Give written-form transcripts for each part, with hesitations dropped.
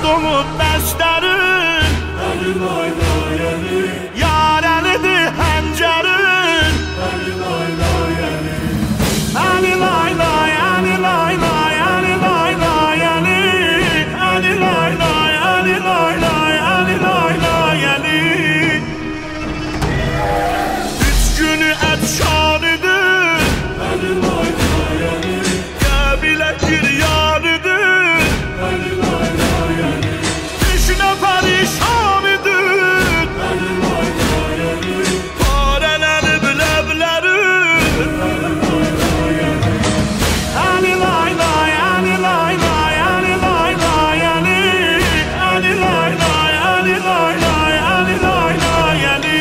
dolu bəstərin, Əli lay lay əli, yar əlidir həncərin. Əli lay lay əli, Əli lay lay, əli lay lay, əli lay lay əli, əli lay lay, əli lay lay, əli lay lay əli. Üç günü ətşanıdır, Əli lay lay əli, Qəbilə gir yarıdır, Əli lay lay əli, Teşnə pərişanıdır, Əli lay lay əli, parələnib ləblərin. Əli lay lay, əli lay lay, əli lay lay əli, əli lay lay, əli lay lay, əli lay lay əli.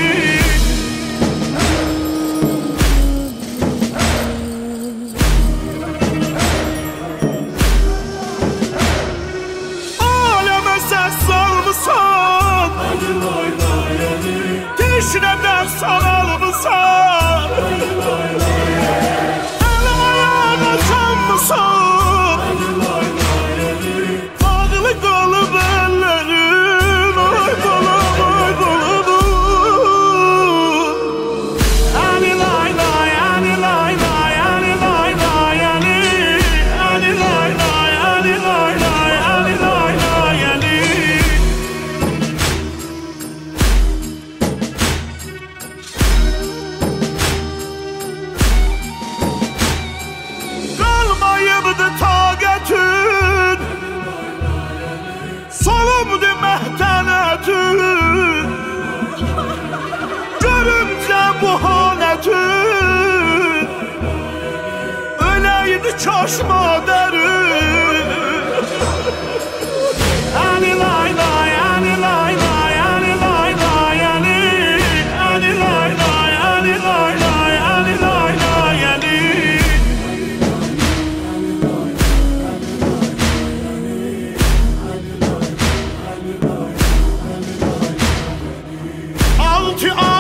Aləmə səs salmısan, Əli lay lay əli, teşnədən saralmısan, Əli lay lay əli, əl ayağına canmısan, Əli lay lay əli, bağlı qalıb əllərin, ay qalam, ay qalam. Əli lay lay, əli lay lay, əli lay lay əli, əli lay lay, əli lay lay, əli lay lay əli. Qalmayıbdı taqətin, solubdu məhtənətin. Görüncə bu halətin, öləydi kaş madərin. Əli lay lay, əli lay lay, əli lay lay əli, əli lay lay, əli lay lay, əli lay lay əli. Altı